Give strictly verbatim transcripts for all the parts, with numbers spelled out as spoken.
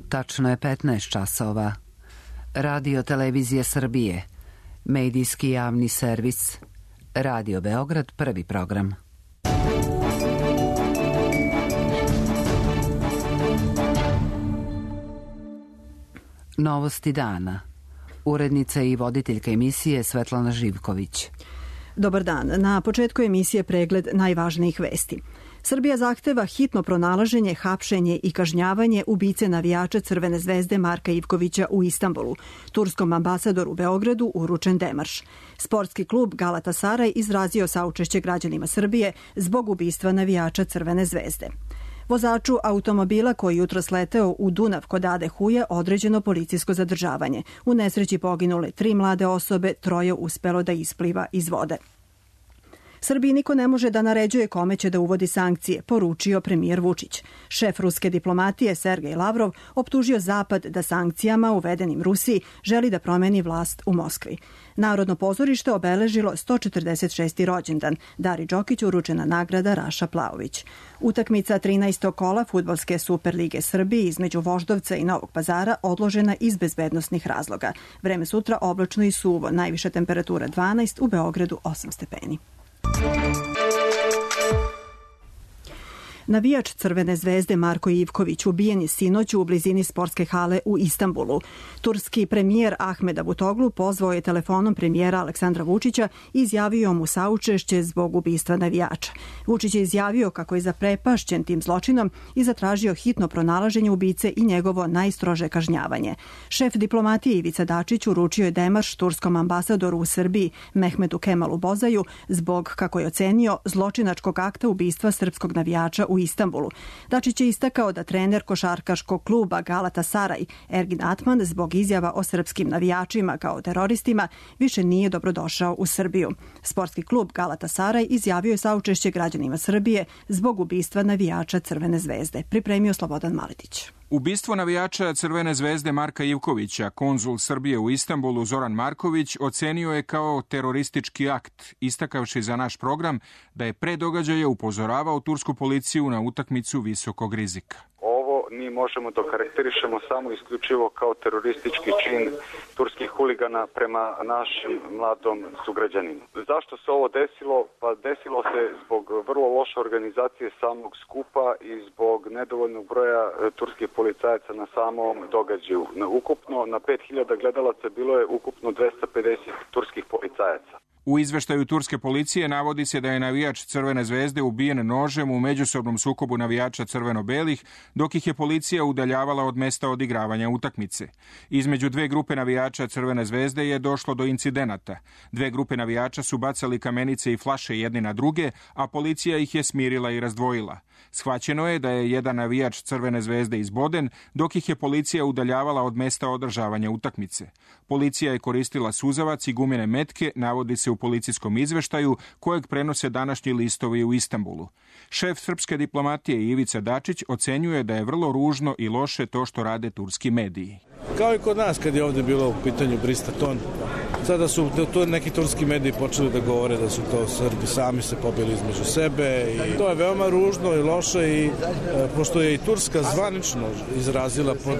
Tačno je petnaest časova. Radio Televizije Srbije, medijski javni servis, Radio Beograd, prvi program. Novosti dana. Urednica i voditeljka emisije Svetlana Živković. Dobar dan. Na početku emisije pregled najvažnijih vesti. Srbija zahteva hitno pronalaženje, hapšenje i kažnjavanje ubice navijača Crvene zvezde Marka Ivkovića u Istanbulu. Turskom ambasadoru u Beogradu uručen demarš. Sportski klub Galatasaraj izrazio saučešće građanima Srbije zbog ubistva navijača Crvene zvezde. Vozaču automobila koji jutro sleteo u Dunav kod Ade Huje određeno policijsko zadržavanje. U nesreći poginule tri mlade osobe, troje uspelo da ispliva iz vode. Srbiji niko ne može da naređuje kome će da uvodi sankcije, poručio premijer Vučić. Šef ruske diplomatije Sergej Lavrov optužio Zapad da sankcijama uvedenim Rusiji želi da promeni vlast u Moskvi. Narodno pozorište obeležilo sto četrdeset šesti rođendan. Dari Đokić uručena nagrada Raša Plaović. Utakmica trinaestog kola fudbalske Superlige Srbije između Voždovca i Novog Pazara odložena iz bezbednosnih razloga. Vreme sutra oblačno i suvo, najviša temperatura dvanaest, u Beogradu osam stepeni. Navijač Crvene zvezde Marko Ivković ubijen je sinoć u blizini sportske hale u Istanbulu. Turski premijer Ahmed Davutoglu pozvao je telefonom premijera Aleksandra Vučića i izjavio mu saučešće zbog ubistva navijača. Vučić je izjavio kako je zaprepašćen tim zločinom i zatražio hitno pronalaženje ubice i njegovo najstrože kažnjavanje. Šef diplomatije Ivica Dačić uručio je demarš turskom ambasadoru u Srbiji Mehmetu Kemalu Bozaju zbog, kako je ocenio, zločinačkog akta ubistva srpskog navijača u Istanbulu. Dačić je istakao da trener košarkaškog kluba Galatasaraj Ergin Atman zbog izjava o srpskim navijačima kao teroristima više nije dobrodošao u Srbiju. Sportski klub Galatasaraj izjavio je saučešće građanima Srbije zbog ubistva navijača Crvene zvezde. Pripremio Slobodan Maletić. Ubistvo navijača Crvene zvezde Marka Ivkovića, konzul Srbije u Istanbulu Zoran Marković ocenio je kao teroristički akt, istakavši za naš program da je pre događaja upozoravao tursku policiju na utakmicu visokog rizika. Ovo mi možemo da karakterišemo samo isključivo kao teroristički čin turskih huligana prema našem mladom sugrađaninu. Zašto se ovo desilo? Pa desilo se zbog vrlo loše organizacije samog skupa i zbog nedovoljnog broja turskih policajaca na samom događaju. Ukupno na pet hiljada gledalaca bilo je ukupno dvesta pedeset turskih policajaca. U izveštaju turske policije navodi se da je navijač Crvene zvezde ubijen nožem u međusobnom sukobu navijača crveno-belih, dok ih je policija udaljavala od mesta odigravanja utakmice. Između dve grupe navijača Crvene zvezde je došlo do incidenata. Dve grupe navijača su bacali kamenice i flaše jedni na druge, a policija ih je smirila i razdvojila. Shvaćeno je da je jedan navijač Crvene zvezde izboden, dok ih je policija udaljavala od mesta održavanja utakmice. Policija je koristila suzavac i gumene metke, navodi se u policijskom izveštaju, kojeg prenose današnji listovi u Istanbulu. Šef srpske diplomatije Ivica Dačić ocenjuje da je vrlo ružno i loše to što rade turski mediji. Kao i kod nas kad je ovdje bilo u pitanju Bristaton, sada su to neki turski mediji počeli da govore da su to Srbi sami se pobili između sebe i to je veoma ružno i loše i e, pošto je i Turska zvanično izrazila pod,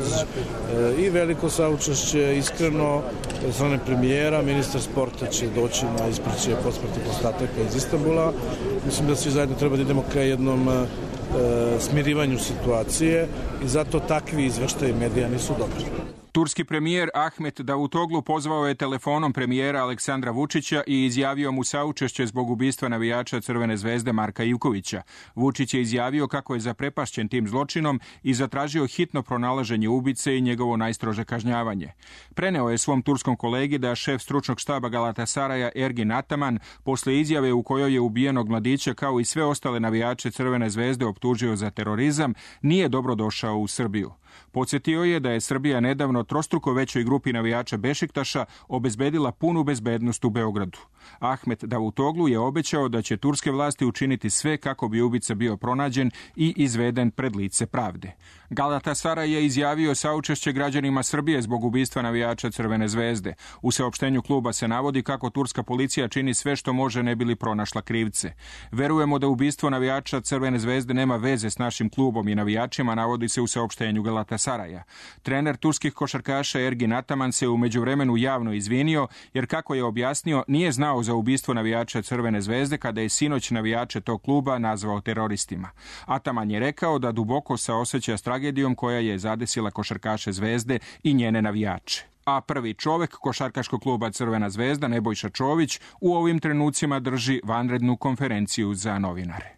e, i veliko saučešće, iskreno, strane premijera, ministar sporta će doći na ispraćaj posmrtnih ostataka iz Istanbula. Mislim da svi zajedno treba da idemo ka jednom e, smirivanju situacije i zato takvi izveštaji medija nisu dobri. Turski premijer Ahmed Davutoglu pozvao je telefonom premijera Aleksandra Vučića i izjavio mu saučešće zbog ubistva navijača Crvene zvezde Marka Ivkovića. Vučić je izjavio kako je zaprepašćen tim zločinom i zatražio hitno pronalaženje ubice i njegovo najstrože kažnjavanje. Preneo je svom turskom kolegi da šef stručnog štaba Galatasaraja Ergin Ataman posle izjave u kojoj je ubijenog mladića kao i sve ostale navijače Crvene zvezde optužio za terorizam, nije dobro došao u Srbiju. Podsjetio je da je Srbija nedavno trostruko većoj grupi navijača Bešiktaša obezbedila punu bezbednost u Beogradu. Ahmet Davutoglu je obećao da će turske vlasti učiniti sve kako bi ubica bio pronađen i izveden pred lice pravde. Galatasaray je izjavio saučešće građanima Srbije zbog ubistva navijača Crvene zvezde. U saopštenju kluba se navodi kako turska policija čini sve što može ne bi li pronašla krivce. Verujemo da ubistvo navijača Crvene zvezde nema veze s našim klubom i navijačima, navodi se u saopštenju Galatasaraya. Trener turskih košarkaša Ergin Ataman se u međuvremenu javno izvinio, jer kako je objasnio, nije znao za ubistvo navijača Crvene zvezde kada je sinoć navijače tog kluba nazvao teroristima. Ataman je rekao da duboko saoseća s tragedijom koja je zadesila košarkaše Zvezde i njene navijače. A prvi čovek košarkaškog kluba Crvena zvezda, Nebojša Čović, u ovim trenucima drži vanrednu konferenciju za novinare.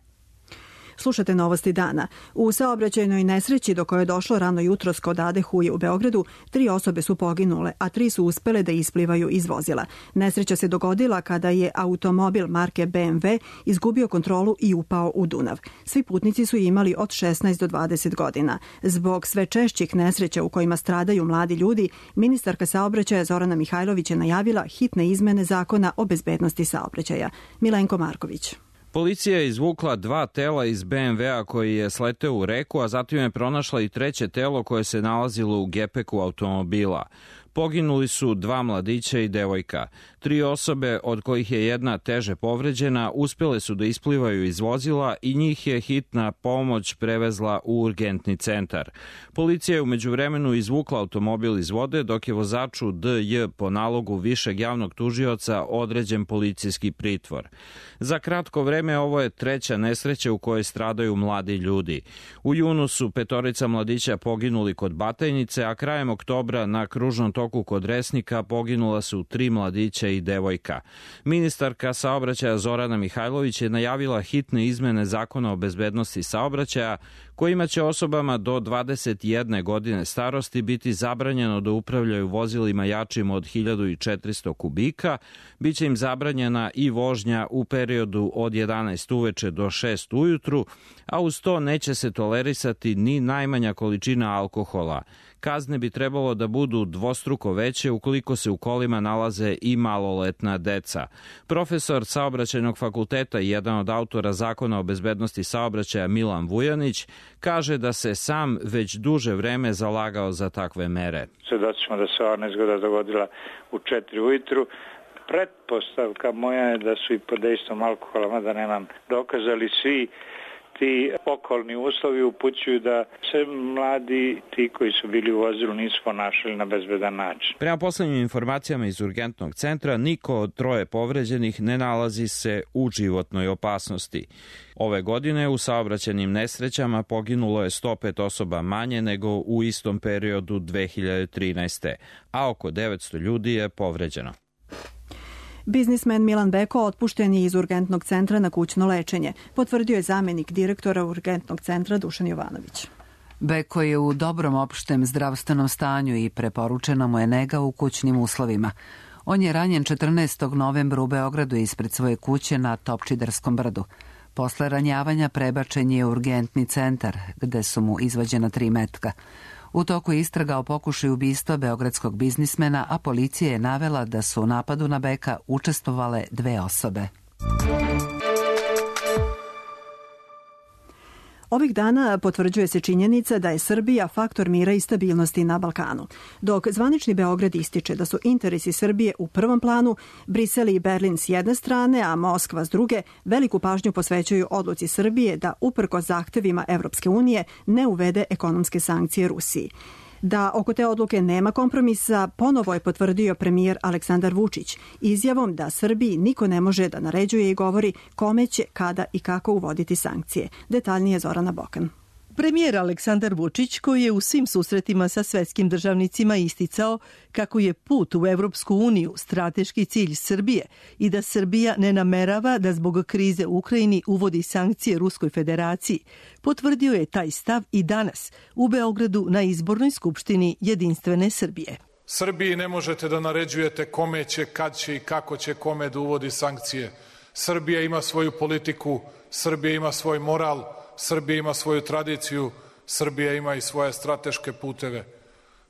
Slušate novosti dana. U saobraćajnoj nesreći do koje je došlo rano jutros kod Ade Huje u Beogradu, tri osobe su poginule, a tri su uspele da isplivaju iz vozila. Nesreća se dogodila kada je automobil marke B M W izgubio kontrolu i upao u Dunav. Svi putnici su imali od šesnaest do dvadeset godina. Zbog sve češćih nesreća u kojima stradaju mladi ljudi, ministarka saobraćaja Zorana Mihajlović je najavila hitne izmene zakona o bezbednosti saobraćaja. Milenko Marković. Policija je izvukla dva tela iz B M W-a koji je sleteo u reku, a zatim je pronašla i treće telo koje se nalazilo u gepeku automobila. Poginuli su dva mladića i devojka. Tri osobe, od kojih je jedna teže povređena, uspjele su da isplivaju iz vozila i njih je hitna pomoć prevezla u urgentni centar. Policija je u međuvremenu izvukla automobil iz vode, dok je vozaču D J po nalogu višeg javnog tužioca određen policijski pritvor. Za kratko vreme ovo je treća nesreća u kojoj stradaju mladi ljudi. U junu su petorica mladića poginuli kod Batajnice, a krajem oktobra na kružnom toku kod Resnika poginula su tri mladića i devojka. Ministarka saobraćaja Zorana Mihajlović je najavila hitne izmene zakona o bezbednosti saobraćaja, kojima će osobama do dvadeset jedne godine starosti biti zabranjeno da upravljaju vozilima jačim od hiljadu četiristo kubika, biće im zabranjena i vožnja u periodu od jedanaest uveče do šest ujutru, a uz to neće se tolerisati ni najmanja količina alkohola. Kazne bi trebalo da budu dvostruko veće ukoliko se u kolima nalaze i maloletna deca. Profesor saobraćajnog fakulteta i jedan od autora zakona o bezbednosti saobraćaja Milan Vujanić kaže da se sam već duže vreme zalagao za takve mere. Svedoci smo da se ova nezgoda dogodila u četiri ujutru. Pretpostavka moja je da su i pod dejstvom alkohola, mada nemam dokaza, ali svi ti okolni uslovi upućuju da se mladi, ti koji su bili u vozilu, nisu ponašali na bezbedan način. Prema poslednjim informacijama iz urgentnog centra, niko od troje povređenih ne nalazi se u životnoj opasnosti. Ove godine u saobraćajnim nesrećama poginulo je sto pet osoba manje nego u istom periodu dve hiljade trinaeste. a oko devetsto ljudi je povređeno. Biznismen Milan Beko otpušten je iz urgentnog centra na kućno lečenje, potvrdio je zamenik direktora urgentnog centra Dušan Jovanović. Beko je u dobrom opštem zdravstvenom stanju i preporučena mu je nega u kućnim uslovima. On je ranjen četrnaestog novembra u Beogradu ispred svoje kuće na Topčiderskom brdu. Posle ranjavanja prebačen je u urgentni centar, gde su mu izvađena tri metka. U toku je istraga o pokušaju ubistva beogradskog biznismena, a policija je navela da su u napadu na Beka učestvovale dve osobe. Ovih dana potvrđuje se činjenica da je Srbija faktor mira i stabilnosti na Balkanu. Dok zvanični Beograd ističe da su interesi Srbije u prvom planu, Brisel i Berlin s jedne strane, a Moskva s druge, veliku pažnju posvećuju odluci Srbije da uprkos zahtevima Evropske unije ne uvede ekonomske sankcije Rusiji. Da oko te odluke nema kompromisa, ponovo je potvrdio premijer Aleksandar Vučić izjavom da Srbiji niko ne može da naređuje i govori kome će, kada i kako uvoditi sankcije. Detaljnije Zorana Bokan. Premijer Aleksandar Vučić, koji je u svim susretima sa svetskim državnicima isticao kako je put u Evropsku uniju strateški cilj Srbije i da Srbija ne namerava da zbog krize u Ukrajini uvodi sankcije Ruskoj federaciji, potvrdio je taj stav i danas u Beogradu na izbornoj skupštini Jedinstvene Srbije. Srbiji ne možete da naređujete kome će, kad će i kako će kome da uvodi sankcije. Srbija ima svoju politiku, Srbija ima svoj moral, Srbija ima svoju tradiciju, Srbija ima i svoje strateške puteve.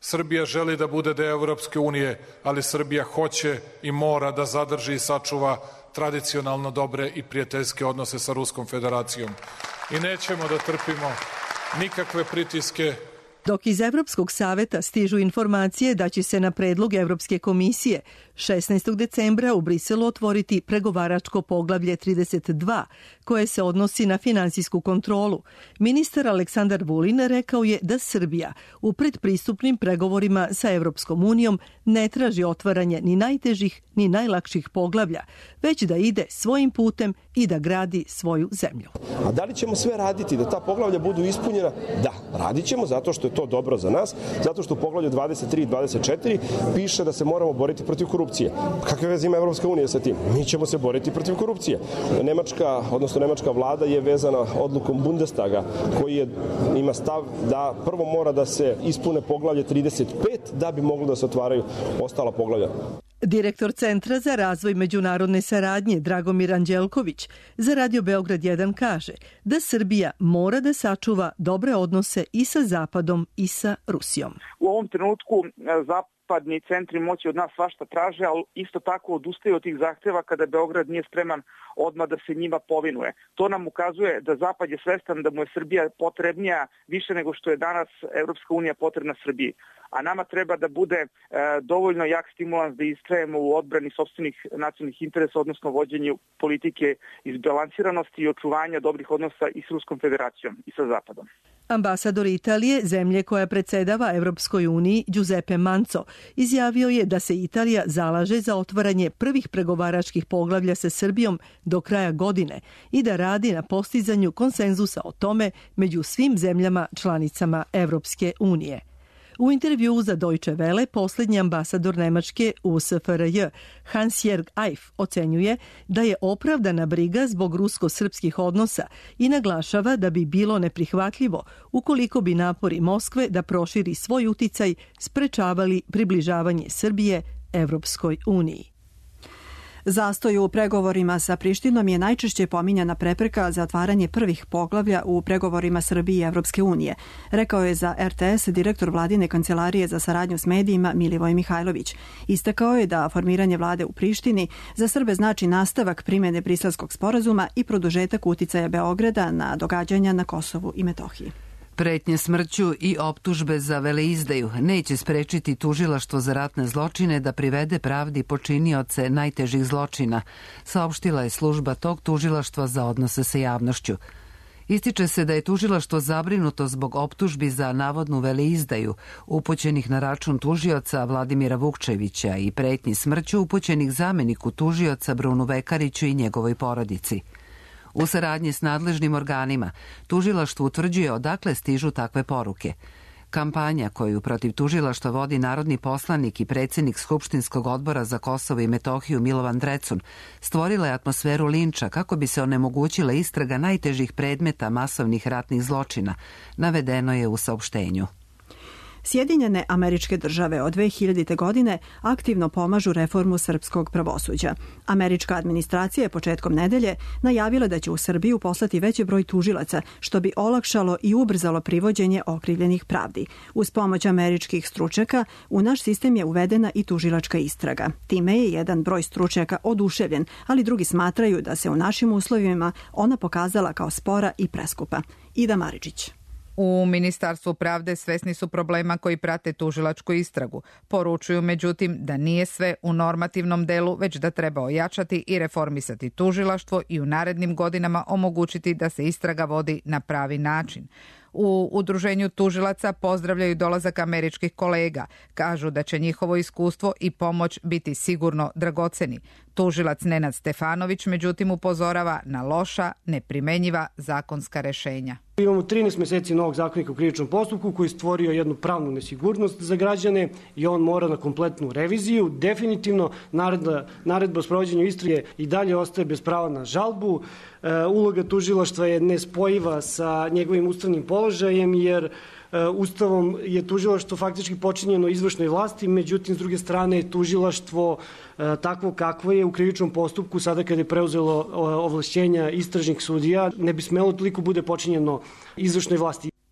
Srbija želi da bude deo Evropske unije, ali Srbija hoće i mora da zadrži i sačuva tradicionalno dobre i prijateljske odnose sa Ruskom Federacijom. I nećemo da trpimo nikakve pritiske. Dok iz Evropskog saveta stižu informacije da će se na predlog Evropske komisije šesnaestog decembra u Briselu otvoriti pregovaračko poglavlje trideset dva, koje se odnosi na finansijsku kontrolu, ministar Aleksandar Vulin rekao je da Srbija u predpristupnim pregovorima sa Evropskom unijom ne traži otvaranje ni najtežih ni najlakših poglavlja, već da ide svojim putem i da gradi svoju zemlju. A da li ćemo sve raditi da ta poglavlja budu ispunjena? Da, radit ćemo zato što je to dobro za nas, zato što u poglavlju dvadeset tri i dvadeset četiri piše da se moramo boriti protiv korupcije. Kakve veze ima Evropska unija sa tim? Mi ćemo se boriti protiv korupcije. Nemačka, odnosno nemačka vlada je vezana odlukom Bundestaga koji je, ima stav da prvo mora da se ispune poglavlje trideset pet da bi moglo da se otvaraju ostala poglavlja. Direktor Centra za razvoj međunarodne saradnje Dragomir Anđelković za Radio Beograd jedan kaže da Srbija mora da sačuva dobre odnose i sa Zapadom i sa Rusijom. U ovom trenutku zapadni centri moći od nas svašta traže, ali isto tako odustaju od tih zahteva kada Beograd nije spreman odmah da se njima povinuje. To nam ukazuje da Zapad je svestan da mu je Srbija potrebnija više nego što je danas Evropska unija potrebna Srbiji. A nama treba da bude e, dovoljno jak stimulans da istrajemo u odbrani sopstvenih nacionalnih interesa, odnosno vođenju politike izbalansiranosti i očuvanja dobrih odnosa i s Ruskom Federacijom i sa Zapadom. Ambasador Italije, zemlje koja predsedava Evropskoj uniji, Giuseppe Manco, izjavio je da se Italija zalaže za otvaranje prvih pregovaračkih poglavlja sa Srbijom do kraja godine i da radi na postizanju konsenzusa o tome među svim zemljama članicama Evropske unije. U intervjuu za Deutsche Welle poslednji ambasador Nemačke u S F R J Hans-Jörg Eif ocenjuje da je opravdana briga zbog rusko-srpskih odnosa i naglašava da bi bilo neprihvatljivo ukoliko bi napori Moskve da proširi svoj uticaj sprečavali približavanje Srbije Evropskoj uniji. Zastoj u pregovorima sa Prištinom je najčešće pominjana prepreka za otvaranje prvih poglavlja u pregovorima Srbije i Evropske unije, rekao je za R T S direktor vladine kancelarije za saradnju s medijima Milivoj Mihajlović. Istakao je da formiranje vlade u Prištini za Srbe znači nastavak primjene Briselskog sporazuma i produžetak uticaja Beograda na događanja na Kosovu i Metohiji. Pretnje smrću i optužbe za veleizdaju neće sprečiti tužilaštvo za ratne zločine da privede pravdi počinioce najtežih zločina, saopštila je služba tog tužilaštva za odnose sa javnošću. Ističe se da je tužilaštvo zabrinuto zbog optužbi za navodnu veleizdaju upućenih na račun tužioca Vladimira Vukčevića i pretnji smrću upućenih zameniku tužioca Brunu Vekariću i njegovoj porodici. U saradnji s nadležnim organima, tužilaštvo utvrđuje odakle stižu takve poruke. Kampanja koju protiv tužilaštva vodi narodni poslanik i predsjednik Skupštinskog odbora za Kosovo i Metohiju Milovan Drecun stvorila je atmosferu linča kako bi se onemogućila istraga najtežih predmeta masovnih ratnih zločina, navedeno je u saopštenju. Sjedinjene Američke Države od dve hiljadite. godine aktivno pomažu reformu srpskog pravosuđa. Američka administracija je početkom nedelje najavila da će u Srbiju poslati veći broj tužilaca, što bi olakšalo i ubrzalo privođenje okrivljenih pravdi. Uz pomoć američkih stručnjaka u naš sistem je uvedena i tužilačka istraga. Time je jedan broj stručnjaka oduševljen, ali drugi smatraju da se u našim uslovima ona pokazala kao spora i preskupa. Ida Maričić. U Ministarstvu pravde svesni su problema koji prate tužilačku istragu. Poručuju međutim da nije sve u normativnom delu, već da treba ojačati i reformisati tužilaštvo i u narednim godinama omogućiti da se istraga vodi na pravi način. U udruženju tužilaca pozdravljaju dolazak američkih kolega. Kažu da će njihovo iskustvo i pomoć biti sigurno dragoceni. Tužilac Nenad Stefanović međutim upozorava na loša, neprimenjiva zakonska rešenja. Imamo trinaest meseci novog zakonika u krivičnom postupku koji je stvorio jednu pravnu nesigurnost za građane i on mora na kompletnu reviziju. Definitivno naredba, naredba o sprovođenju istrage i dalje ostaje bez prava na žalbu. E, uloga tužilaštva je nespojiva sa njegovim ustavnim položajem jer Ustavom je tužilaštvo faktički počinjeno izvršnoj vlasti, međutim, s druge strane je tužilaštvo takvo kakvo je u krivičnom postupku sada kada je preuzelo ovlašćenja istražnih sudija, ne bi smelo toliko bude počinjeno izvršnoj vlasti.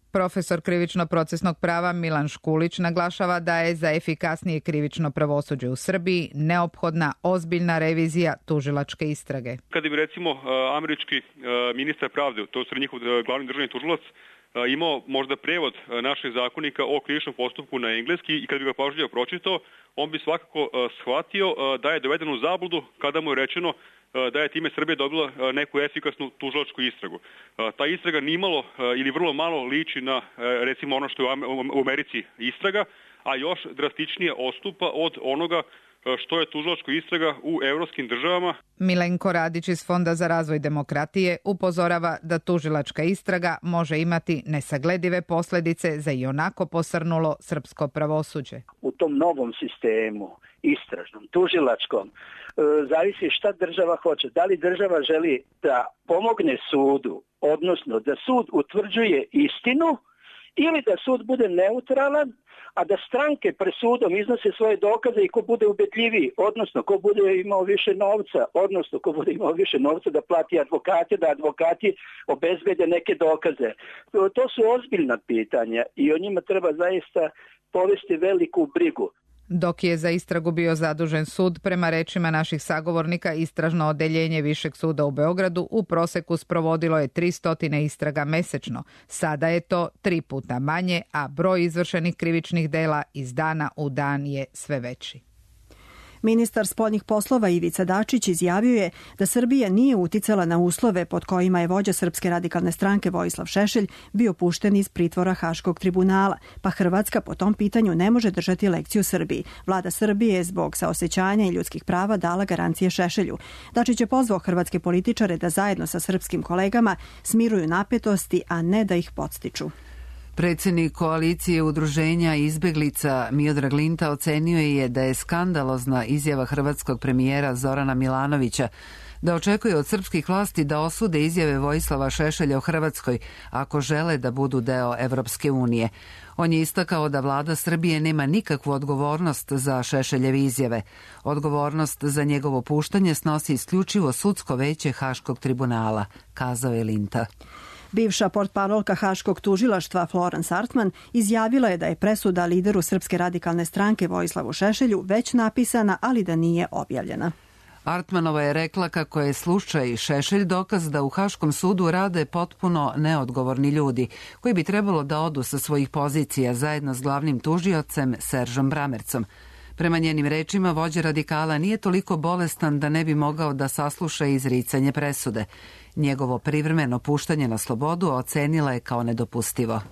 Profesor krivično-procesnog prava Milan Škulić naglašava da je za efikasnije krivično pravosuđe u Srbiji neophodna ozbiljna revizija tužilačke istrage. Kada bi recimo američki ministar pravde, to je njihov glavni državni tužilac, imao možda prevod naših zakonika o krivičnom postupku na engleski i kada bi ga pažljivo pročitao, on bi svakako shvatio da je doveden u zabludu kada mu je rečeno da je time Srbija dobila neku efikasnu tužilačku istragu. Ta istraga nimalo ili vrlo malo liči na recimo ono što je u Americi istraga, a još drastičnije odstupa od onoga što je tužilačka istraga u evropskim državama. Milenko Radić iz Fonda za razvoj demokratije upozorava da tužilačka istraga može imati nesagledive posljedice za ionako posrnulo srpsko pravosuđe. U tom novom sistemu, istražnom, tužilačkom, zavisi šta država hoće. Da li država želi da pomogne sudu, odnosno da sud utvrđuje istinu, ili da sud bude neutralan, a da stranke pred sudom iznose svoje dokaze i ko bude ubedljiviji, odnosno ko bude imao više novca, odnosno ko bude imao više novca da plati advokate, da advokati obezbede neke dokaze. To su ozbiljna pitanja i o njima treba zaista povesti veliku brigu. Dok je za istragu bio zadužen sud, prema rečima naših sagovornika, istražno odeljenje Višeg suda u Beogradu u proseku sprovodilo je tristo istraga mesečno. Sada je to tri puta manje, a broj izvršenih krivičnih dela iz dana u dan je sve veći. Ministar spoljnih poslova Ivica Dačić izjavio je da Srbija nije uticala na uslove pod kojima je vođa Srpske radikalne stranke Vojislav Šešelj bio pušten iz pritvora Haškog tribunala, pa Hrvatska po tom pitanju ne može držati lekciju Srbiji. Vlada Srbije je zbog saosećanja i ljudskih prava dala garancije Šešelju. Dačić je pozvao hrvatske političare da zajedno sa srpskim kolegama smiruju napetosti, a ne da ih podstiču. Predsjednik koalicije udruženja izbeglica Miodrag Linta ocenio je da je skandalozna izjava hrvatskog premijera Zorana Milanovića da očekuje od srpskih vlasti da osude izjave Vojislava Šešelja o Hrvatskoj ako žele da budu deo Evropske unije. On je istakao da vlada Srbije nema nikakvu odgovornost za Šešeljeve izjave. Odgovornost za njegovo puštanje snosi isključivo sudsko veće Haškog tribunala, kazao je Linta. Bivša portparolka Haškog tužilaštva Florence Artman izjavila je da je presuda lideru Srpske radikalne stranke Vojislavu Šešelju već napisana, ali da nije objavljena. Artmanova je rekla kako je slučaj Šešelj dokaz da u Haškom sudu rade potpuno neodgovorni ljudi, koji bi trebalo da odu sa svojih pozicija zajedno s glavnim tužiocem Seržom Bramercom. Prema njenim rečima, vođa radikala nije toliko bolestan da ne bi mogao da sasluša izricanje presude. Njegovo privremeno puštanje na slobodu ocenila je kao nedopustivo.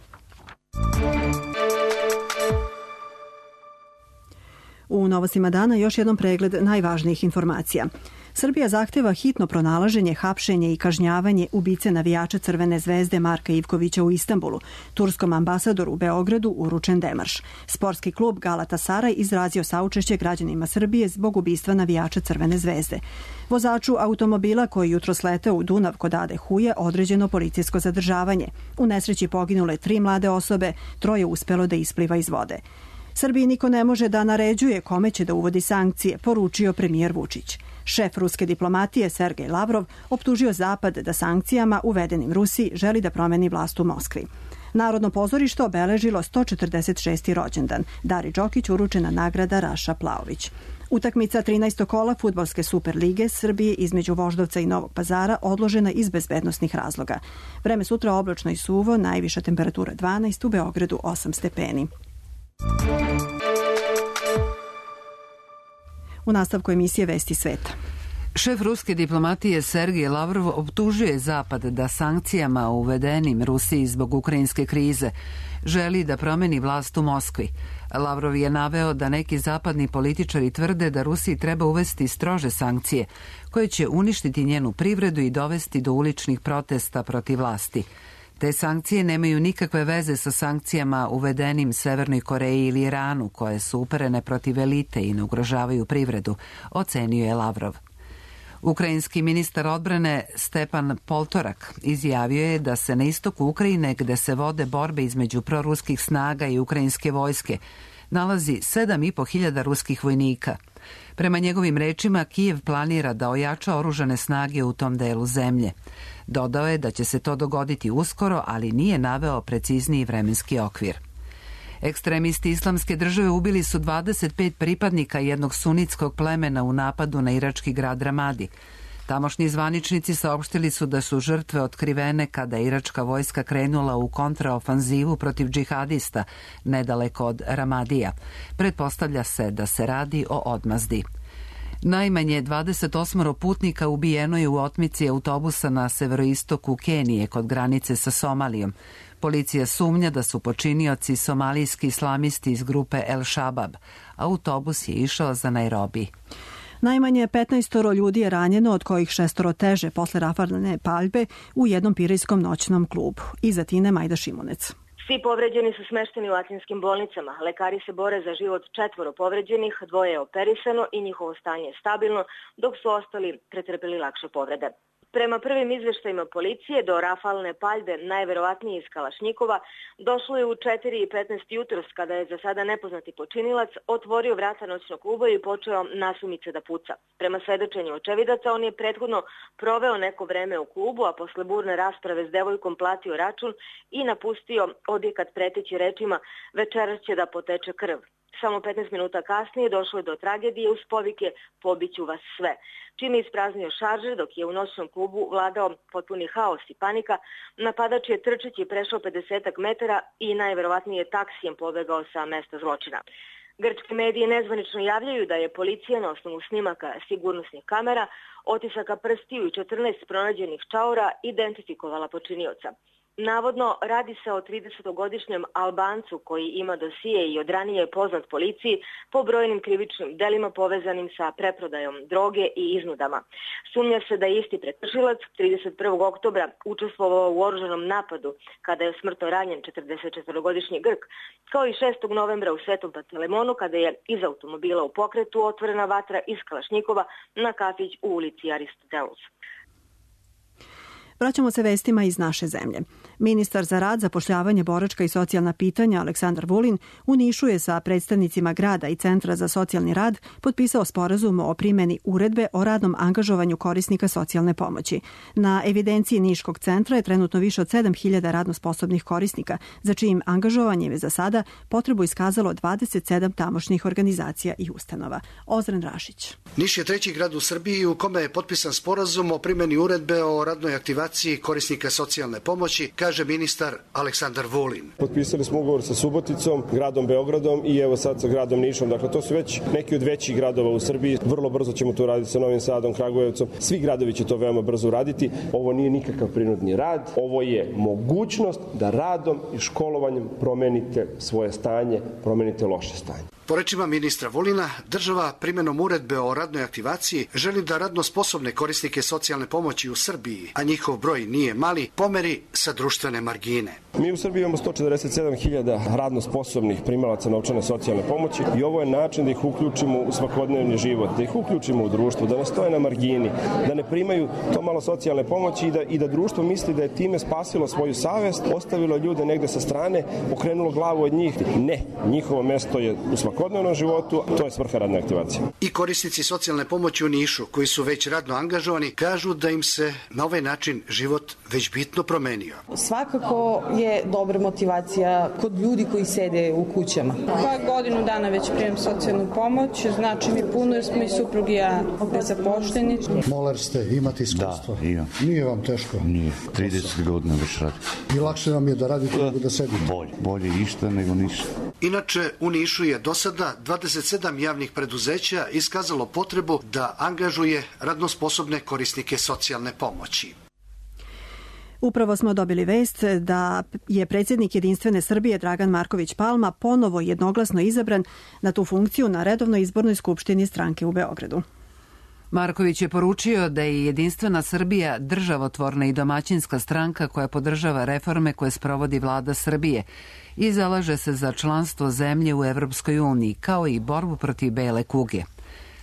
U novostima dana još jednom pregled najvažnijih informacija. Srbija zahteva hitno pronalaženje, hapšenje i kažnjavanje ubice navijača Crvene zvezde Marka Ivkovića u Istanbulu. Turskom ambasadoru u Beogradu uručen demarš. Sportski klub Galatasaray izrazio saučešće građanima Srbije zbog ubistva navijača Crvene zvezde. Vozaču automobila koji jutro sleteo u Dunav kod Ade Huje određeno policijsko zadržavanje. U nesreći poginule tri mlade osobe, troje uspelo da ispliva iz vode. Srbiji niko ne može da naređuje kome će da uvodi sankcije, poručio premijer Vučić. Šef ruske diplomatije Sergej Lavrov optužio Zapad da sankcijama uvedenim Rusiji želi da promeni vlast u Moskvi. Narodno pozorište obeležilo sto četrdeset šesti rođendan. Dari Đokić uručena nagrada Raša Plaović. Utakmica trinaestog kola fudbalske Superlige Srbije između Voždovca i Novog Pazara odložena iz bezbednosnih razloga. Vreme sutra oblačno i suvo, najviša temperatura dvanaest, u Beogradu osam stepeni. U nastavku emisije Vesti sveta. Šef ruske diplomatije Sergej Lavrov optužuje Zapad da sankcijama uvedenim Rusiji zbog ukrajinske krize želi da promeni vlast u Moskvi. Lavrov je naveo da neki zapadni političari tvrde da Rusiji treba uvesti strože sankcije koje će uništiti njenu privredu i dovesti do uličnih protesta protiv vlasti. Te sankcije nemaju nikakve veze sa sankcijama uvedenim Severnoj Koreji ili Iranu, koje su uperene protiv elite i ne ugrožavaju privredu, ocenio je Lavrov. Ukrajinski ministar odbrane Stepan Poltorak izjavio je da se na istoku Ukrajine, gde se vode borbe između proruskih snaga i ukrajinske vojske, nalazi sedam i po hiljada ruskih vojnika. Prema njegovim rečima, Kijev planira da ojača oružane snage u tom delu zemlje. Dodao je da će se to dogoditi uskoro, ali nije naveo precizniji vremenski okvir. Ekstremisti Islamske države ubili su dvadeset pet pripadnika jednog sunitskog plemena u napadu na irački grad Ramadi. Tamošnji zvaničnici saopštili su da su žrtve otkrivene kada je iračka vojska krenula u kontraofanzivu protiv džihadista nedaleko od Ramadija. Pretpostavlja se da se radi o odmazdi. Najmanje dvadeset osam putnika ubijeno je u otmici autobusa na severoistoku Kenije kod granice sa Somalijom. Policija sumnja da su počinioci somalijski islamisti iz grupe El Shabab. Autobus je išao za Nairobi. Najmanje petnaest ljudi je ranjeno, od kojih šestoro teže posle rafalne paljbe u jednom pirijskom noćnom klubu. Iz Atine Majda Šimunec. Svi povređeni su smešteni u atinskim bolnicama. Lekari se bore za život četvoro povređenih, dvoje je operisano i njihovo stanje je stabilno, dok su ostali pretrpeli lakše povrede. Prema prvim izveštajima policije, do rafalne paljbe, najverovatnije iz Kalašnjikova, došlo je u četiri i petnaest jutros, kada je za sada nepoznati počinilac otvorio vrata noćnog kluba i počeo nasumice da puca. Prema svedočenju očevidaca, on je prethodno proveo neko vreme u klubu, a posle burne rasprave s devojkom platio račun i napustio objekat preteći rečima "Večeras će da poteče krv". Samo petnaest minuta kasnije došlo je do tragedije uz povike "Pobiću vas sve", čime je ispraznio šaržer, dok je u noćnom klubu vladao potpuni haos i panika. Napadač je trčeći prešao pedesetak metara i najverovatnije taksijem pobegao sa mesta zločina. Grčke medije nezvanično javljaju da je policija na osnovu snimaka sigurnosnih kamera, otisaka prstiju i četrnaest pronađenih čaura identifikovala počinioca. Navodno, radi se o tridesetogodišnjem Albancu koji ima dosije i od ranije je poznat policiji po brojnim krivičnim delima povezanim sa preprodajom droge i iznudama. Sumnja se da je isti prekršilac trideset prvog oktobra učestvovao u oružanom napadu kada je smrtno ranjen četrdesetčetvorogodišnji Grk, kao i šestog novembra u Svetom Pantelemonu kada je iz automobila u pokretu otvorena vatra iz Kalašnjikova na kafić u ulici Aristotelus. Vraćamo se vestima iz naše zemlje. Ministar za rad, zapošljavanje, boračka i socijalna pitanja Aleksandar Vulin u Nišu je sa predstavnicima grada i Centra za socijalni rad potpisao sporazum o primjeni uredbe o radnom angažovanju korisnika socijalne pomoći. Na evidenciji Niškog centra je trenutno više od sedam hiljada radno sposobnih korisnika, za čijim angažovanjem je za sada potrebu iskazalo dvadeset sedam tamošnjih organizacija i ustanova. Ozren Rašić. Niš je treći grad u Srbiji u kome je potpisan sporazum o primjeni uredbe o radnoj aktivaciji korisnika socijalne pomoći, kaže ministar Aleksandar Vulin. Potpisali smo ugovor sa Suboticom, gradom Beogradom i evo sad sa gradom Nišom. Dakle, to su već neki od većih gradova u Srbiji. Vrlo brzo ćemo to raditi sa Novim Sadom, Kragujevcom. Svi gradovi će to veoma brzo raditi. Ovo nije nikakav prinudni rad. Ovo je mogućnost da radom i školovanjem promenite svoje stanje, promenite loše stanje. Po rečima ministra Vulina, država primjenom uredbe o radnoj aktivaciji želi da radno sposobne korisnike socijalne pomoći u Srbiji, a njihov broj nije mali, pomeri sa društvene margine. Mi u Srbiji imamo sto četrdeset sedam hiljada radno sposobnih primalaca novčane socijalne pomoći i ovo je način da ih uključimo u svakodnevni život, da ih uključimo u društvo, da ne stoje na margini, da ne primaju to malo socijalne pomoći i da, i da društvo misli da je time spasilo svoju savest, ostavilo ljude negde sa strane, okrenulo glavu od njih. Ne, njihovo mesto je u svakodnevnom životu, to je svrha radne aktivacije. I korisnici socijalne pomoći u Nišu, koji su već radno angažovani, kažu da im se na ovaj način život već bitno promenio. Svakako je dobra motivacija kod ljudi koji sede u kućama. Pa godinu dana već prijem socijalnu pomoć, znači mi puno jer smo i suprug i ja nezapošteni. Moler ste, imate iskustvo? Da, imam. Nije vam teško? Nije, trideset godina već radim. I lakše vam je da radite nego da sedite? Bolje, bolje išta nego ništa. Inače, u Nišu je do sada dvadeset sedam javnih preduzeća iskazalo potrebu da angažuje radno sposobne korisnike socijalne pomoći. Upravo smo dobili vest da je predsjednik Jedinstvene Srbije Dragan Marković Palma ponovo jednoglasno izabran na tu funkciju na redovnoj izbornoj skupštini stranke u Beogradu. Marković je poručio da je Jedinstvena Srbija državotvorna i domaćinska stranka koja podržava reforme koje sprovodi vlada Srbije i zalaže se za članstvo zemlje u Evropskoj uniji, kao i borbu protiv bele kuge.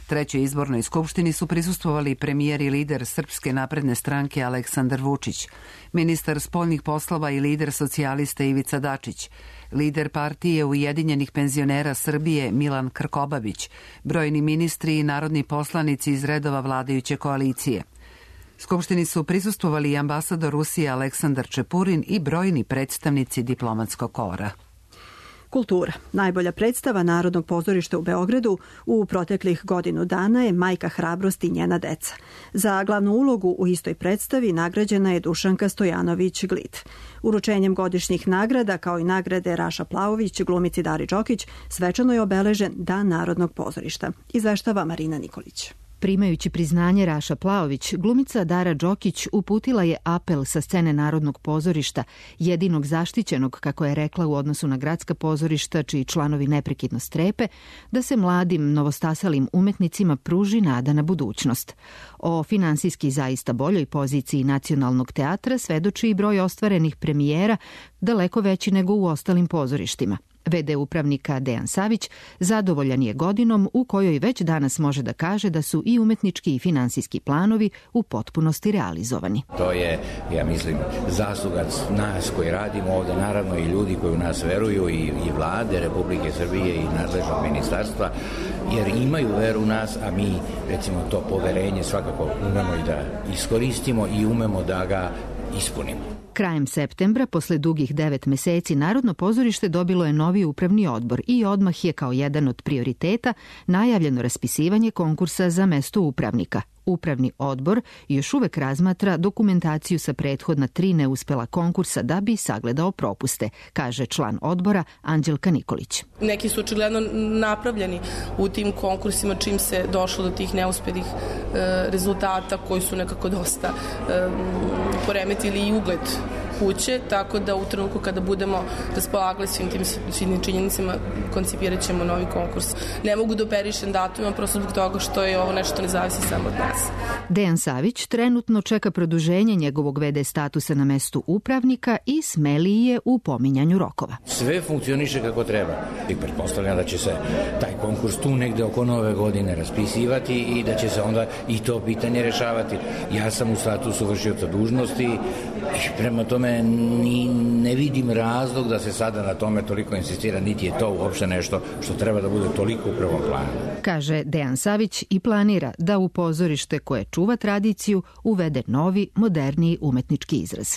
Trećoj izbornoj skupštini su prisustvovali premijer i lider Srpske napredne stranke Aleksandar Vučić, ministar spoljnih poslova i lider socijalista Ivica Dačić, lider partije Ujedinjenih penzionera Srbije Milan Krkobabić, brojni ministri i narodni poslanici iz redova vladajuće koalicije. Skupštini su prisustvovali i ambasador Rusije Aleksandar Čepurin i brojni predstavnici diplomatskog kora. Kultura. Najbolja predstava Narodnog pozorišta u Beogradu u proteklih godinu dana je Majka hrabrosti i njena deca. Za glavnu ulogu u istoj predstavi nagrađena je Dušanka Stojanović-Glid. Uručenjem godišnjih nagrada, kao i nagrade Raša Plaović, glumici Dari Đokić, svečano je obeležen Dan Narodnog pozorišta. Izveštava Marina Nikolić. Primajući priznanje Raša Plaović, glumica Dara Đokić uputila je apel sa scene Narodnog pozorišta, jedinog zaštićenog, kako je rekla, u odnosu na gradska pozorišta, čiji članovi neprekidno strepe, da se mladim, novostasalim umetnicima pruži nada na budućnost. O finansijski zaista boljoj poziciji Nacionalnog teatra svedoči i broj ostvarenih premijera, daleko veći nego u ostalim pozorištima. V D upravnika Dejan Savić zadovoljan je godinom u kojoj već danas može da kaže da su i umetnički i finansijski planovi u potpunosti realizovani. To je, ja mislim, zasluga nas koji radimo ovde, naravno i ljudi koji u nas veruju, i, i vlade Republike Srbije i nadležnog ministarstva, jer imaju veru u nas, a mi, recimo, to poverenje svakako umemo i da iskoristimo i umemo da ga ispunimo. Krajem septembra, posle dugih devet meseci, Narodno pozorište dobilo je novi upravni odbor i odmah je kao jedan od prioriteta najavljeno raspisivanje konkursa za mesto upravnika. Upravni odbor još uvek razmatra dokumentaciju sa prethodna tri neuspela konkursa da bi sagledao propuste, kaže član odbora Anđelka Nikolić. Neki su očigledno napravljeni u tim konkursima čim se došlo do tih neuspelih e, rezultata koji su nekako dosta e, poremetili i ugled kuće, tako da u trenutku kada budemo raspolagali svim tim svim činjenicama, koncipirat ćemo novi konkurs. Ne mogu da operišem datumima, prosto zbog toga što je ovo nešto ne zavisi samo od nas. Dejan Savić trenutno čeka produženje njegovog V D statusa na mestu upravnika i smeliji je u pominjanju rokova. Sve funkcioniše kako treba i pretpostavljam da će se taj konkurs tu negde oko nove godine raspisivati i da će se onda i to pitanje rešavati. Ja sam u statusu vršioca dužnosti i prema tome ni, ne vidim razlog da se sada na tome toliko insistira, niti je to uopšte nešto što treba da bude toliko u prvom planu. Kaže Dejan Savić i planira da u pozorište koje čuva tradiciju uvede novi, moderniji umetnički izraz.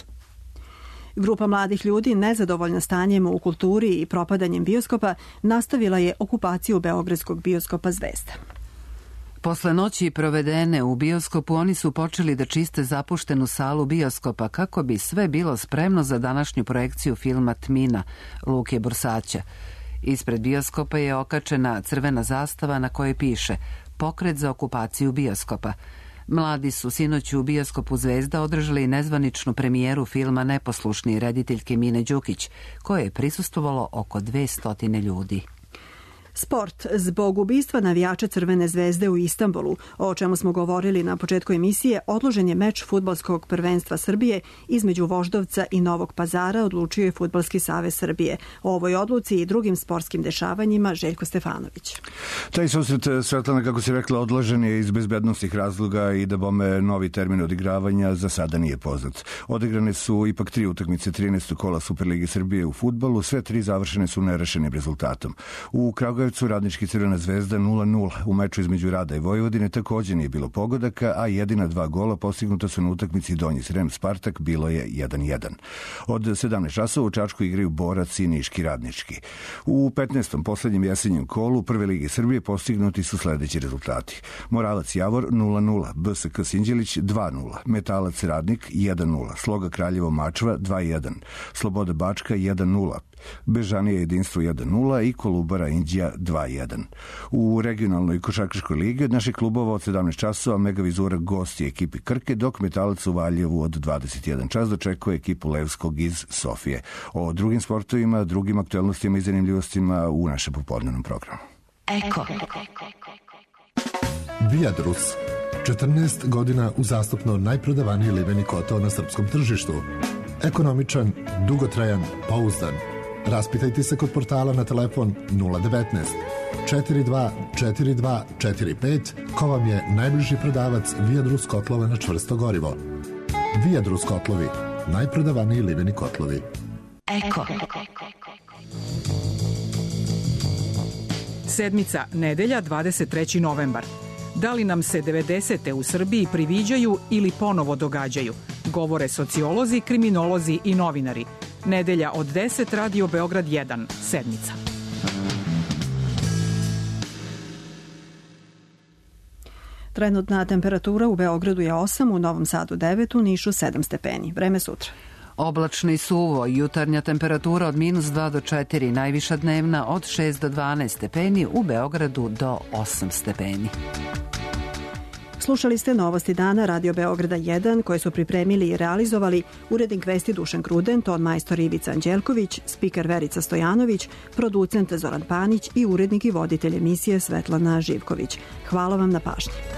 Grupa mladih ljudi, nezadovoljna stanjem u kulturi i propadanjem bioskopa, nastavila je okupaciju beogradskog bioskopa Zvezda. Posle noći provedene u bioskopu, oni su počeli da čiste zapuštenu salu bioskopa kako bi sve bilo spremno za današnju projekciju filma Tmina Luke Bursaća. Ispred bioskopa je okačena crvena zastava na kojoj piše Pokret za okupaciju bioskopa. Mladi su sinoć u bioskopu Zvezda održali nezvaničnu premijeru filma Neposlušni rediteljke Mine Đukić, koje je prisustvovalo oko dvestotine ljudi. Sport. Zbog ubistva navijača Crvene zvezde u Istanbulu, o čemu smo govorili na početku emisije, odložen je meč fudbalskog prvenstva Srbije između Voždovca i Novog Pazara, odlučio je Fudbalski savez Srbije. O ovoj odluci i drugim sportskim dešavanjima Željko Stefanović. Taj susret, Svetlana, kako si rekla, odložen je iz bezbednostnih razloga i da bome novi termin odigravanja za sada nije poznat. Odigrane su ipak tri utakmice trinaestog kola Superlige Srbije u fudbalu, sve tri završene su nerešenim rezultatom. U Kragujevcu Radnički Crvena zvezda nula nula. U meču između Rada i Vojvodine također nije bilo pogodaka, a jedina dva gola postignuta su na utakmici Donji Srem Spartak, bilo je jedan jedan. Od sedamnaest časova u Čačku igraju Borac i Niški Radnički. U petnaestom poslednjem jesenjem kolu Prve lige Srbije postignuti su sledeći rezultati. Moravac Javor nula nula, B S K Sinđelić dva nula, Metalac Radnik jedan nula, Sloga Kraljevo Mačva dva jedan, Sloboda Bačka jedan nula, Bežanija Jedinstvo jedan nula i Kolubara Indija dva jedan. U regionalnoj košarkaškoj ligi od naših klubova od sedamnaest časova Mega Vizura gosti ekipi Krke, dok Metalac u Valjevu od dvadeset jedan čas dočekuje ekipu Levskog iz Sofije. O drugim sportovima, drugim aktuelnostima i zanimljivostima u našem popodnevnom programu. Eko. Viadrus. četrnaest godina uzastopno najprodavaniji liveni kotao na srpskom tržištu. Ekonomičan, dugotrajan, pouzdan. Raspitajte se kod portala na telefon nula devetnaest četiri dva četiri dva četiri pet ko vam je najbliži prodavac Viadrus kotlova na čvrsto gorivo. Viadrus kotlovi, najprodavaniji liveni kotlovi. Eko. Sedmica, nedelja, dvadeset treći novembar. Da li nam se devedesete u Srbiji priviđaju ili ponovo događaju? Govore sociolozi, kriminolozi i novinari. Nedelja od deset, Radio Beograd jedan, sedmica. Trenutna temperatura u Beogradu je osam, u Novom Sadu devet, u Nišu sedam stepeni. Vreme sutra. Oblačno i suvo, jutarnja temperatura od minus dva do četiri, najviša dnevna od šest do dvanaest stepeni, u Beogradu do osam stepeni. Slušali ste novosti dana Radio Beograda jedan koje su pripremili i realizovali urednik vesti Dušan Kruden, ton majstor Ivica Anđelković, spiker Verica Stojanović, producent Zoran Panić i urednik i voditelj emisije Svetlana Živković. Hvala vam na pažnji.